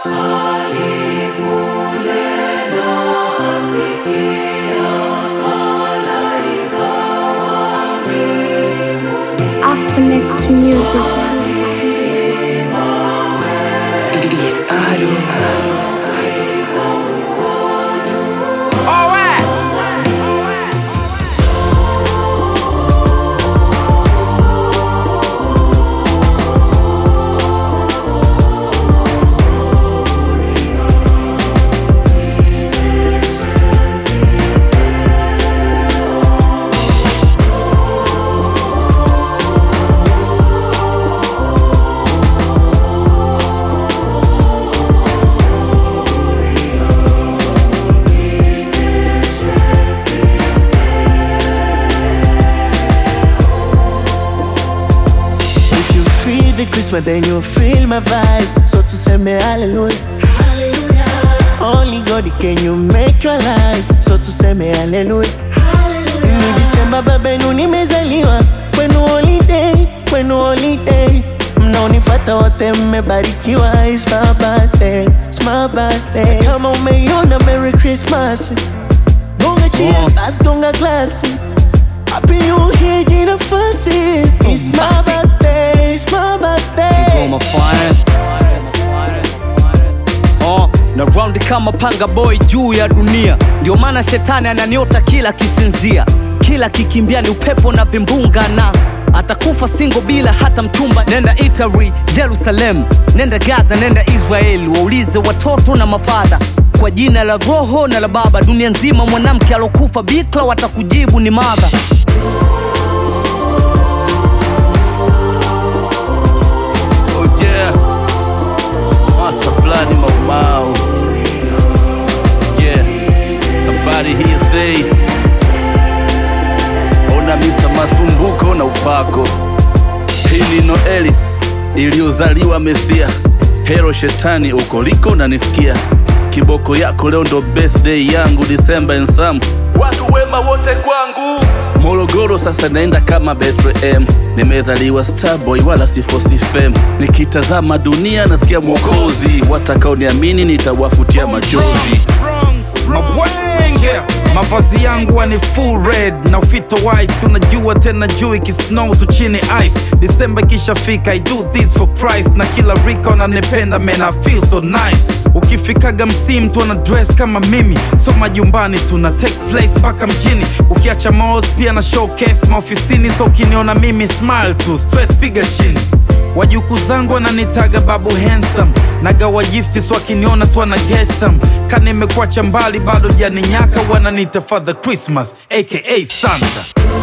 After next music. It's Alu. Christmas, then you feel my vibe. So to say me hallelujah, hallelujah. Only God can you make your life. So to say me hallelujah, hallelujah. Ni December baba nu nimezaliwa. Kwenu holiday, kwenu holiday. Mnaonifuata wote mmebarikiwa. It's my birthday, it's my birthday. Kama umeiona Merry Christmas. Gonga cheers, basi gonga glass. Happy New Year, jina fasi. It's my birthday, it's my birthday. My finest. Na round kama panga boy juu ya dunia. Ndio maana shetani ananiota kila kisinzia. Kila kikimbia ni upepo na vimbunga na atakufa single bila hata mtumba. Nenda Italy, Jerusalem, nenda Gaza, nenda Israel. Waulize watoto na mafadha kwa jina la Roho na la Baba. Dunia nzima mwanamke alokufa bikra watakujibu ni mother. Oh yeah, master plan mau. Yeah, somebody here say ona Mr. Masumbuko na upako. Hii ni Noeli iliyozaliwa Mesia. Hero shetani uko liko na nisikia. Kiboko yako leo ndo birthday yangu December and some. Watu wema wote kwangu. Morogoro sasa naenda kama Bethlehem. Nimezaliwa Starboy wala si Fosi Fem. Nikitazama dunia nasikia Mwokozi. Watakao niamini nitawafutia machozi. Mabwenge mavazi yangu ni full red na ufito white. Unajua tena juu ikisnow tu chini ice. December kishafika, I do this for price. Na kila rika wananipenda, man I feel so nice. Ukifikaga msimu tu wana dress kama mimi. So majumbani tuna take place baka mjini. Ukiacha malls pia na showcase maofisini. So ukiniona mimi smile tu, stress piga chini. Wajuku zangu wananitaga babu handsome. Nagawa gifti so wakiniona tu wana get some. Kani nimekuacha mbali bado janinyaka. Wananiita Father Christmas aka Santa.